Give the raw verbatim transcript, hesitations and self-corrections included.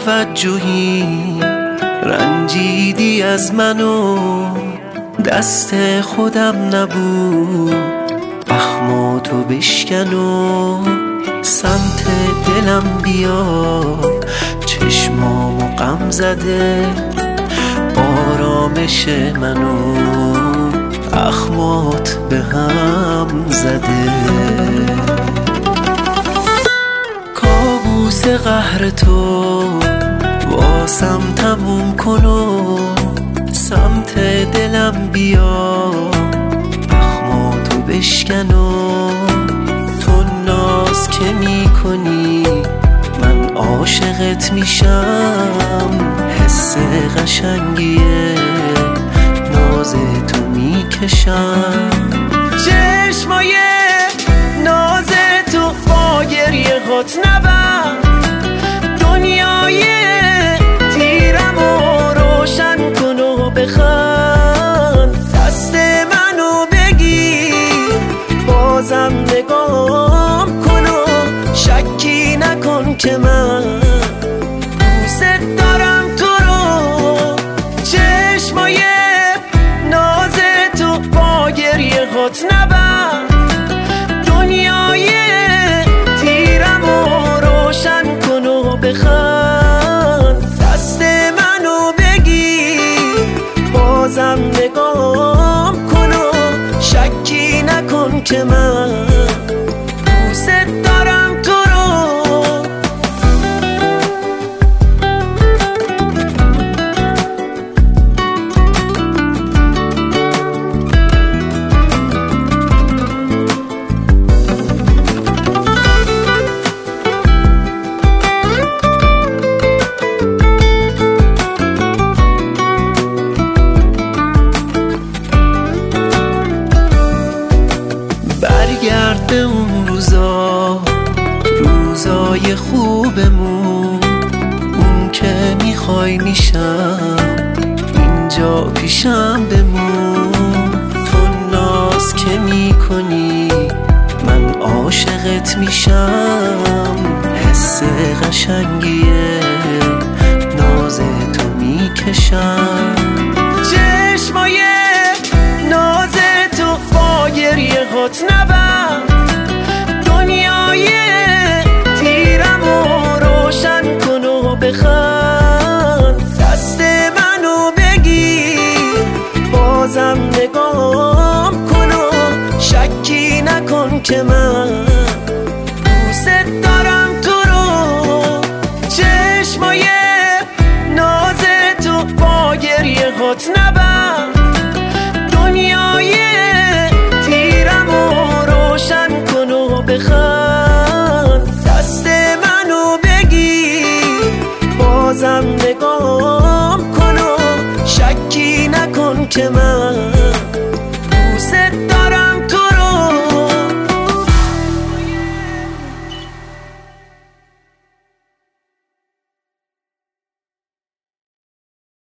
توجهی رنجیدی از منو، دست خودم نبود اخماتو بشکن و سمت دلم بیا، چشمامو غم زده آرامش منو اخمات به هم زده. کابوس قهر تو واسم تموم کن و سمت دلم بیا، اخماتو بشکن و تو ناز که می کنی من عاشقت میشم، حس قشنگیه ناز تو میکشم. چشمای ناز تو با گریه هات نبند، دنیای تیرم و روشن کن و بخند، دست منو بگیر بازم نگام کن و شکی نکن که من دوست دارم تو رو. چشمای ناز تو با گریه هات نبند، دنیای تیرم و روشن کن و بخند، دست منو بگیر بازم نگام کن و شکی نکن که من دوست دارم تو رو. برگرد به اون روزا، روزای خوبمون، اون که میخوای میشم اینجا پیشم بمون. تو ناز که میکنی من عاشقت میشم، حس قشنگیه ناز تو میکشم. چشمای ناز تو با گریه هات نبند، دنیای تیرم و روشن کن و بخند، دست منو بگیر بازم نگام کن و شکی نکن که من